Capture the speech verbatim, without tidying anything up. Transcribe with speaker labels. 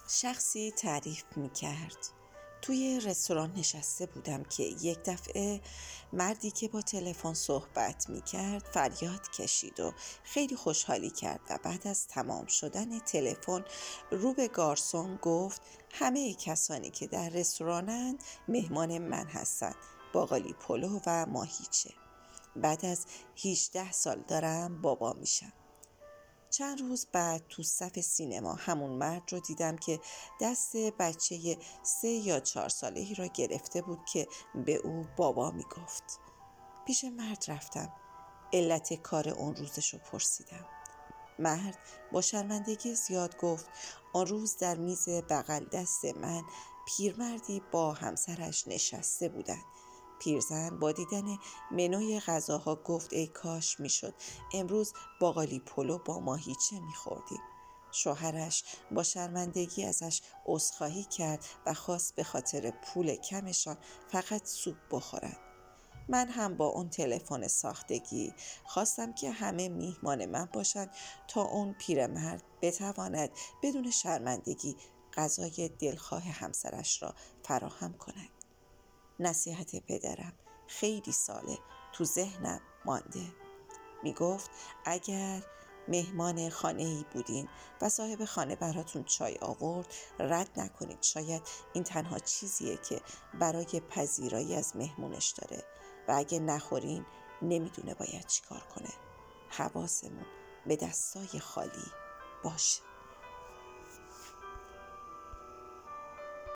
Speaker 1: شخصی تعریف میکرد توی رستوران نشسته بودم که یک دفعه مردی که با تلفن صحبت میکرد فریاد کشید و خیلی خوشحالی کرد و بعد از تمام شدن تلفن رو به گارسون گفت همه کسانی که در رستورانند مهمان من هستند، باقالی پلو و ماهیچه. بعد از هجده سال دارم بابا میشم. چند روز بعد تو صف سینما همون مرد رو دیدم که دست بچه سه یا چهار سالهی را گرفته بود که به او بابا میگفت. پیش مرد رفتم، علت کار اون روزش رو پرسیدم. مرد با شرمندگی زیاد گفت آن روز در میز بغل دست من پیرمردی با همسرش نشسته بودند. پیرزن با دیدن منوی غذاها گفت ای کاش میشد امروز باقالی پلو با ماهیچه میخوردیم. شوهرش با شرمندگی ازش عذرخواهی کرد و خواست به خاطر پول کمشان فقط سوپ بخورند. من هم با اون تلفن ساختگی خواستم که همه میهمان من باشند تا اون پیرمرد بتواند بدون شرمندگی غذای دلخواه همسرش را فراهم کند. نصیحت پدرم خیلی ساله تو ذهنم مانده. می گفت اگر مهمان خانه‌ای بودین و صاحب خانه براتون چای آورد رد نکنید، شاید این تنها چیزیه که برای پذیرایی از مهمونش داره و اگه نخورین نمیدونه باید چی کار کنه. حواسمون به دستای خالی باشه.